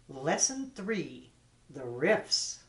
Lesson 3, The Riffs.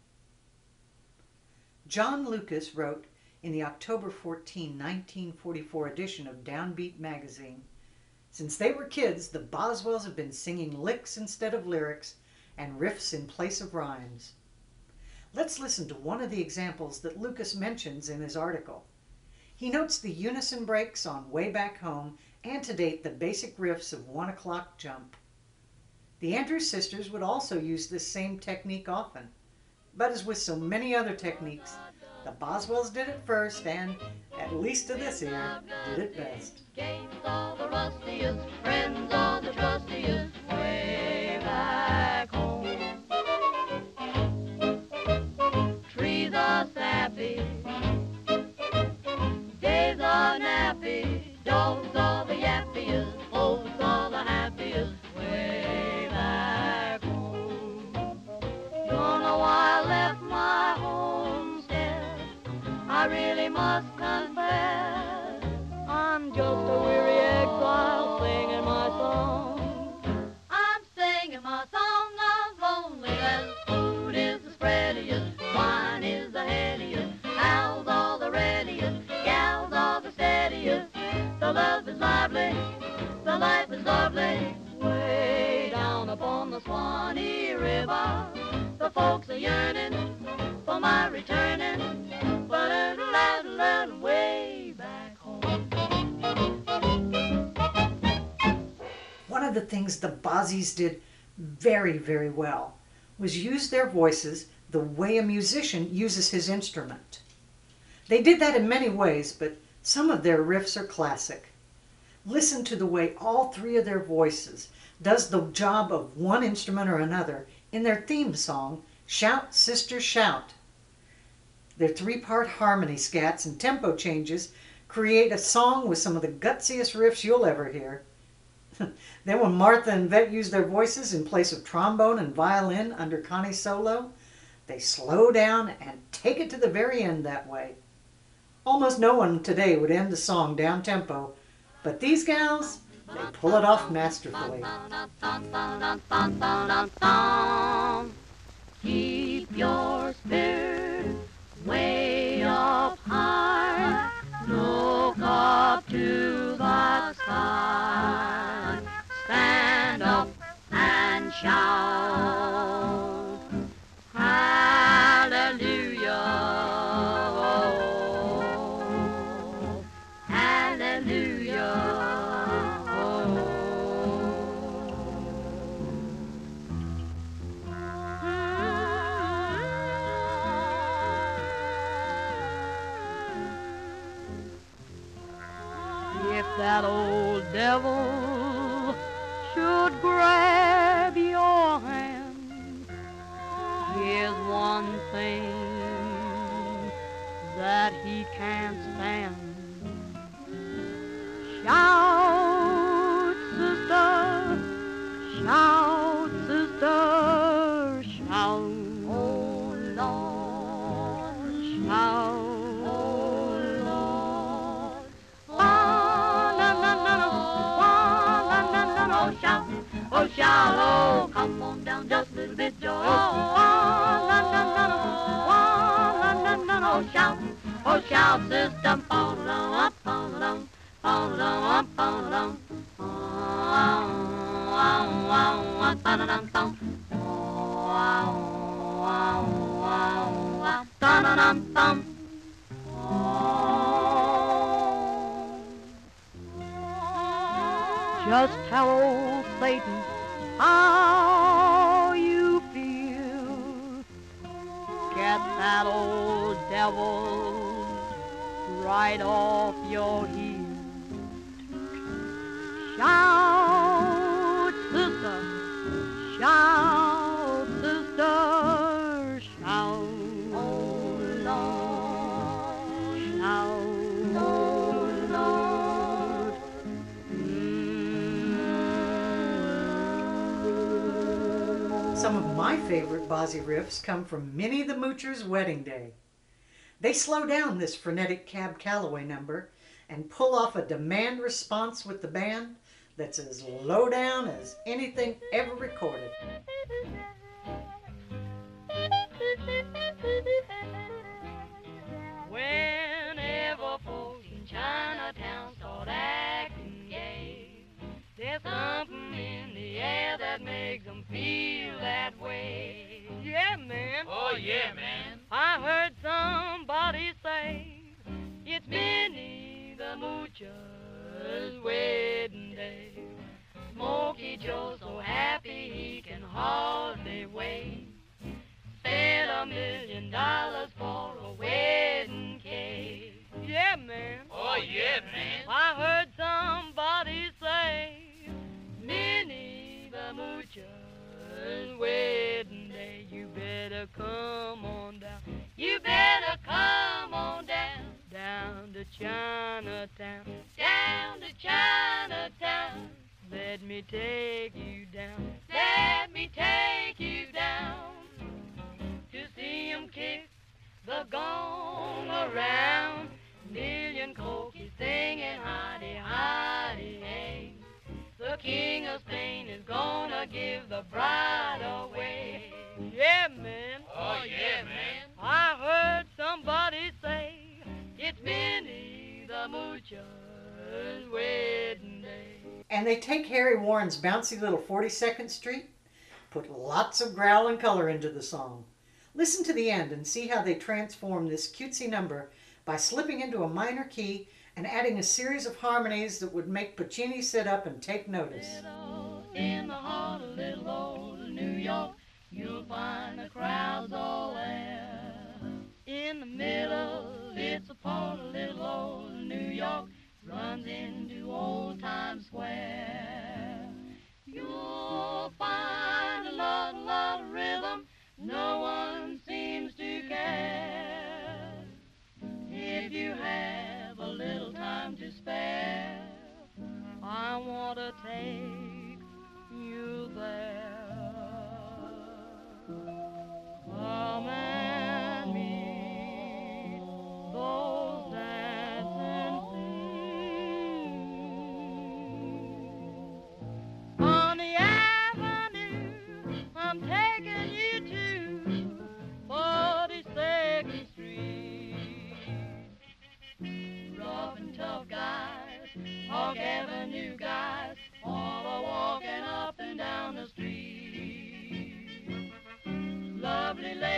John Lucas wrote in the October 14, 1944 edition of Downbeat magazine, "Since they were kids, the Boswells have been singing licks instead of lyrics and riffs in place of rhymes." Let's listen to one of the examples that Lucas mentions in his article. He notes the unison breaks on Way Back Home antedate the basic riffs of 1 O'Clock Jump. The Andrews Sisters would also use this same technique often. But as with so many other techniques, the Boswells did it first and, at least to this ear, did it best. Games are the rustiest, friends are the trustiest, way back home. Trees are sappy, days are nappy, dogs are the yappiest, folks are the happiest, way back home. Don't know why I left my homestead, I really must confess, I'm just a weary exile singing my song. I'm singing my song of loneliness. Food is the spreadiest, wine is the headiest, owls are the readiest, gals are the steadiest. The love is lively, the life is lovely, way down upon the Swanee River. The folks are yearning for my returning, way back home. One of the things the Bozzies did very, very well was use their voices the way a musician uses his instrument. They did that in many ways, but some of their riffs are classic. Listen to the way all three of their voices does the job of one instrument or another in their theme song, Shout, Sister, Shout. Their three-part harmony scats and tempo changes create a song with some of the gutsiest riffs you'll ever hear. Then when Martha and Vet use their voices in place of trombone and violin under Connie's solo, they slow down and take it to the very end that way. Almost no one today would end a song down-tempo, but these gals, they pull it off masterfully. Keep your spirit way up high, look up to the sky, stand up and shout, hallelujah, oh, hallelujah, if that old devil should grab your hand, here's one thing that he can't stand. Shout, sister, shout, sister, shout. Oh, Lord, shout. Oh, Lord. Oh, shout, oh, shout, oh, come on down just a little bit, Joe. Oh, shout, sister, fall up, fall up, fall up, fall up. Just tell old Satan how you feel. Get that old devil right off your heel. Shout, sister, shout, sister, shout. Oh, Lord, shout, oh, Lord. Some of my favorite Bozzy riffs come from Minnie the Moocher's Wedding Day. They slow down this frenetic Cab Calloway number and pull off a demand response with the band that's as low down as anything ever recorded. makes them feel that way. Yeah, man. Oh, yeah, man. I heard somebody say it's Minnie the Moocher's wedding day. Smokey Joe's so happy he can hardly wait. Spent $1 million for a wedding cake. Yeah, man. Oh, yeah, man. I heard somebody say Minnie the Moocher's wedding day. You better come on down. You better come on down. Down to Chinatown. Down to Chinatown. Let me take you down. Let me take you down. To see 'em kick the gong around. Million cokies singing hidey, hidey, hey. The king of Spain is gonna give the bride away. Yeah, man. Oh, yeah, man. I heard somebody say it's Minnie the Moocher's wedding day. And they take Harry Warren's bouncy little 42nd Street, put lots of growl and color into the song. Listen to the end and see how they transform this cutesy number by slipping into a minor key and adding a series of harmonies that would make Puccini sit up and take notice. In the heart of little old New York, you'll find the crowds all there. In the middle, it's a part of little old New York, runs into old Times Square. You'll find a lot of rhythm, no one seems to care. If you have a little time to spare, I want to take you there. Come and meet those dancing feet. On the avenue, I'm taking you to 42nd Street. Rough and tough guys, Park Avenue guys, all are walking up and down the street. Lovely ladies